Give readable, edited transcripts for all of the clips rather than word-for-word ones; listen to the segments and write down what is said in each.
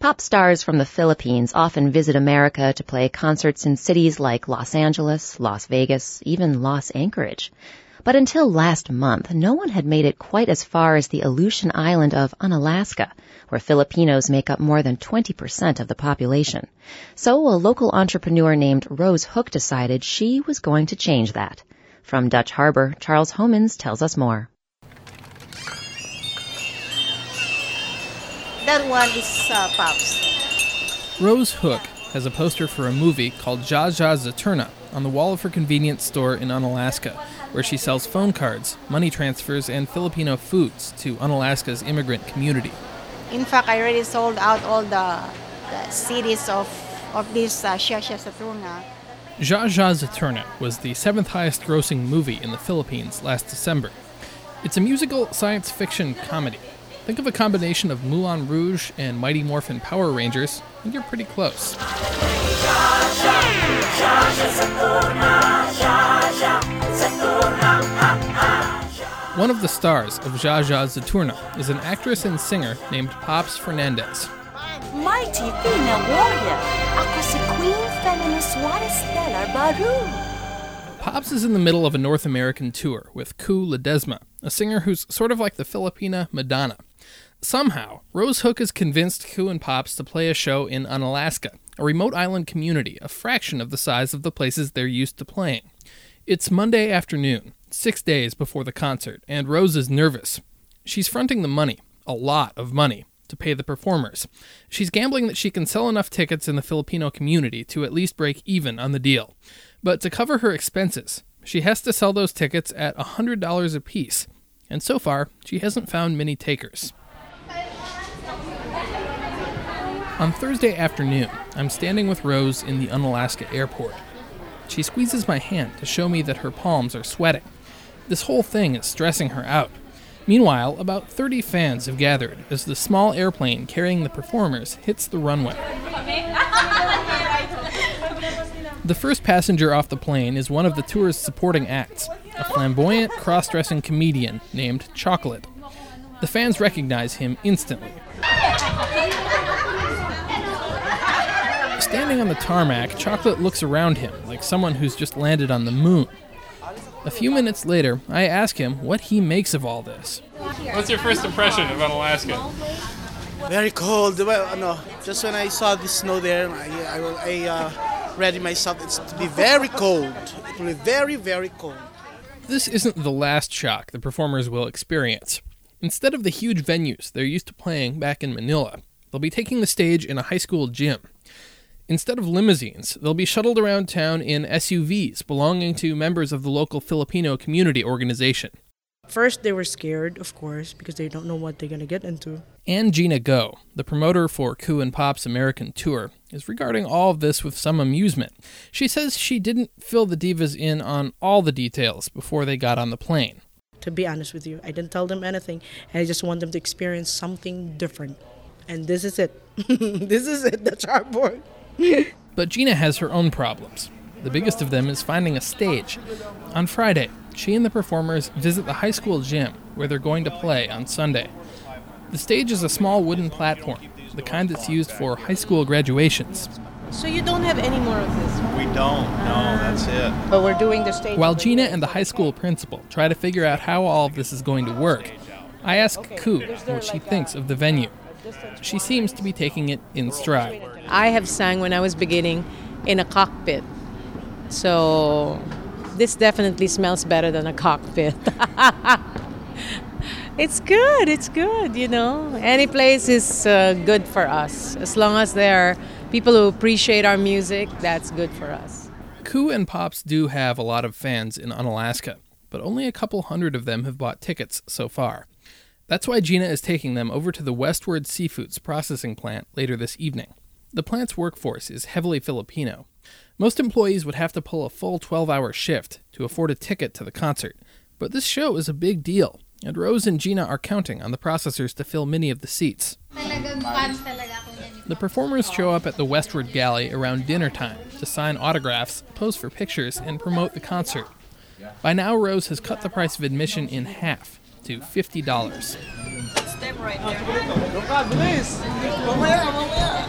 Pop stars from the Philippines often visit America to play concerts in cities like Los Angeles, Las Vegas, even Los Anchorage. But until last month, no one had made it quite as far as the Aleutian island of Unalaska, where Filipinos make up more than 20% of the population. So a local entrepreneur named Rose Hook decided she was going to change that. From Dutch Harbor, Charles Homans tells us more. That one is Pops. Rose Hook has a poster for a movie called Zsa Zsa Zaturna on the wall of her convenience store in Unalaska, where she sells phone cards, money transfers, and Filipino foods to Unalaska's immigrant community. In fact, I already sold out all the cities of this Zsa Zsa Zaturna. Zsa Zsa Zaturna was the 7th highest grossing movie in the Philippines last December. It's a musical science fiction comedy. Think of a combination of Moulin Rouge and Mighty Morphin Power Rangers, and you're pretty close. One of the stars of Zsa Zsa Zaturna is an actress and singer named Pops Fernandez. Mighty female warrior, ako si Queen Feminist Juarez Stellar Baru. Pops is in the middle of a North American tour with Ku Ledesma, a singer who's sort of like the Filipina Madonna. Somehow, Rose Hook has convinced Ku and Pops to play a show in Unalaska, a remote island community, a fraction of the size of the places they're used to playing. It's Monday afternoon, 6 days before the concert, and Rose is nervous. She's fronting the money, a lot of money, to pay the performers. She's gambling that she can sell enough tickets in the Filipino community to at least break even on the deal. But to cover her expenses, she has to sell those tickets at $100 a piece, and so far, she hasn't found many takers. On Thursday afternoon, I'm standing with Rose in the Unalaska airport. She squeezes my hand to show me that her palms are sweating. This whole thing is stressing her out. Meanwhile, about 30 fans have gathered as the small airplane carrying the performers hits the runway. The first passenger off the plane is one of the tour's supporting acts, a flamboyant, cross-dressing comedian named Chocolate. The fans recognize him instantly. Standing on the tarmac, Chocolate looks around him like someone who's just landed on the moon. A few minutes later, I ask him what he makes of all this. What's your first impression of Unalaska? Very cold. Well, no, just when I saw the snow there, I ready myself. It's to be very cold. It will be very, very cold. This isn't the last shock the performers will experience. Instead of the huge venues they're used to playing back in Manila, they'll be taking the stage in a high school gym. Instead of limousines, they'll be shuttled around town in SUVs belonging to members of the local Filipino community organization. First, they were scared, of course, because they don't know what they're going to get into. And Gina Go, the promoter for Ku and Pop's American tour, is regarding all of this with some amusement. She says she didn't fill the divas in on all the details before they got on the plane. To be honest with you, I didn't tell them anything. I just want them to experience something different. And this is it. This is it. That's our board. But Gina has her own problems. The biggest of them is finding a stage. On Friday, she and the performers visit the high school gym where they're going to play on Sunday. The stage is a small wooden platform, the kind that's used for high school graduations. So you don't have any more of this? We don't. No, that's it. But we're doing the stage. While Gina and the high school principal try to figure out how all of this is going to work, I ask Ku what she thinks of the venue. She seems to be taking it in stride. I have sang when I was beginning in a cockpit. So this definitely smells better than a cockpit. It's good, you know. Any place is good for us. As long as there are people who appreciate our music, that's good for us. Ku and Pops do have a lot of fans in Unalaska, but only a couple hundred of them have bought tickets so far. That's why Gina is taking them over to the Westward Seafoods processing plant later this evening. The plant's workforce is heavily Filipino. Most employees would have to pull a full 12-hour shift to afford a ticket to the concert, but this show is a big deal, and Rose and Gina are counting on the processors to fill many of the seats. The performers show up at the Westward Galley around dinner time to sign autographs, pose for pictures, and promote the concert. By now, Rose has cut the price of admission in half to $50. Step right there.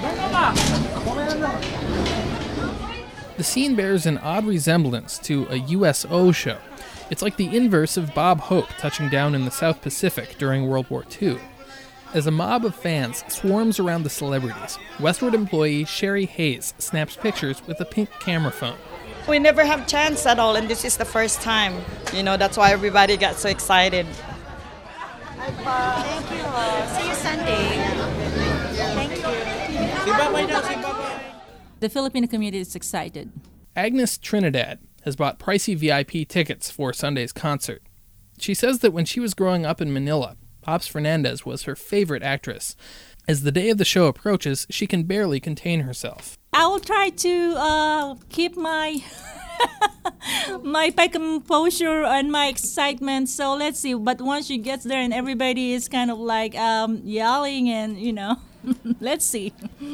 The scene bears an odd resemblance to a USO show. It's like the inverse of Bob Hope touching down in the South Pacific during World War II. As a mob of fans swarms around the celebrities, Westward employee Sherry Hayes snaps pictures with a pink camera phone. We never have chance at all, and this is the first time. That's why everybody got so excited. Thank you. See you Sunday. Thank you. The Filipino community is excited. Agnes Trinidad has bought pricey VIP tickets for Sunday's concert. She says that when she was growing up in Manila, Pops Fernandez was her favorite actress. As the day of the show approaches, she can barely contain herself. I will try to keep my my composure and my excitement. So let's see. But once she gets there and everybody is kind of like yelling and, let's see.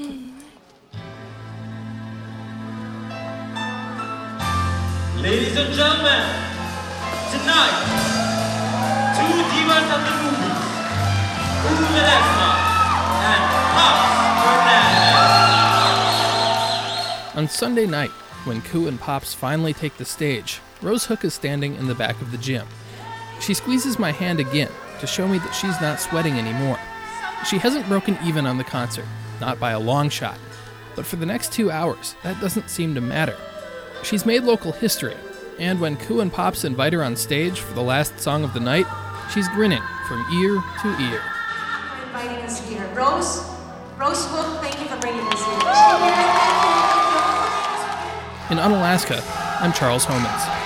Ladies and gentlemen, tonight, two divas of the movies, Cool Ledesma and Pops Fernandez. On Sunday night, when Koo and Pops finally take the stage, Rose Hook is standing in the back of the gym. She squeezes my hand again to show me that she's not sweating anymore. She hasn't broken even on the concert, not by a long shot. But for the next 2 hours, that doesn't seem to matter. She's made local history, and when Koo and Pops invite her on stage for the last song of the night, she's grinning from ear to ear. For inviting us here. Rose Hook, thank you for bringing us here. In Unalaska, I'm Charles Homans.